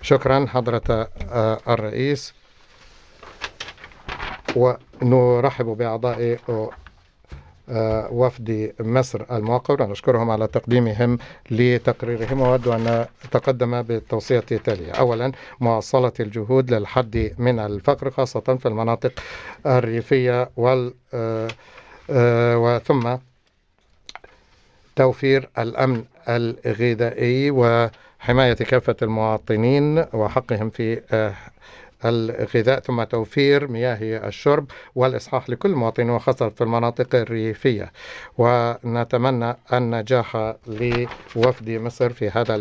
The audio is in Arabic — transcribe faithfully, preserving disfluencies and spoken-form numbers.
شكرا حضرة الرئيس، ونرحب بأعضاء وفد مصر الموقر ونشكرهم على تقديمهم لتقريرهم. وأود أن أتقدم بالتوصية التالية: أولا، مواصلة الجهود للحد من الفقر خاصة في المناطق الريفية، وال وثم توفير الأمن الغذائي وحماية كافة المواطنين وحقهم في الغذاء، ثم توفير مياه الشرب والإصحاح لكل مواطن وخاصة في المناطق الريفية. ونتمنى النجاح لوفد مصر في هذا